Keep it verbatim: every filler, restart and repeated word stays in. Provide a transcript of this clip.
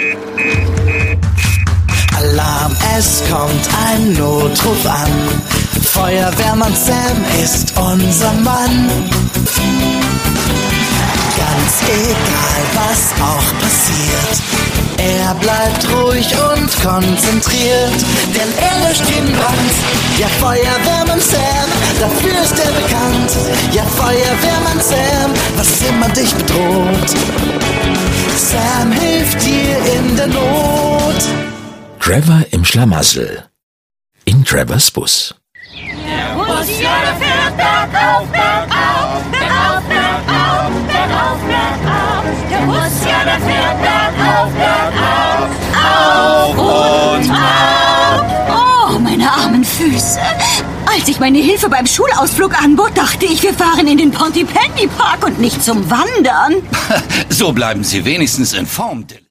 Alarm, es kommt ein Notruf an. Feuerwehrmann Sam ist unser Mann. Ganz egal, was auch passiert, er bleibt ruhig und konzentriert, denn er löscht jeden Brand. Ja, Feuerwehrmann Sam, dafür ist er bekannt. Ja, Feuerwehrmann Sam, was immer dich bedroht, Sam hilft dir in der Not. Trevor im Schlamassel. In Trevors Bus. Der Bus, ja, der fährt bergauf, bergauf, bergauf, bergauf, bergauf, bergauf. Der Bus, ja, der fährt bergauf, bergauf, auf und ab. Oh, meine armen Füße. Als ich meine Hilfe beim Schulausflug anbot, dachte ich, wir fahren in den Pontypandy Park und nicht zum Wandern. So bleiben Sie wenigstens in Form, Dylan.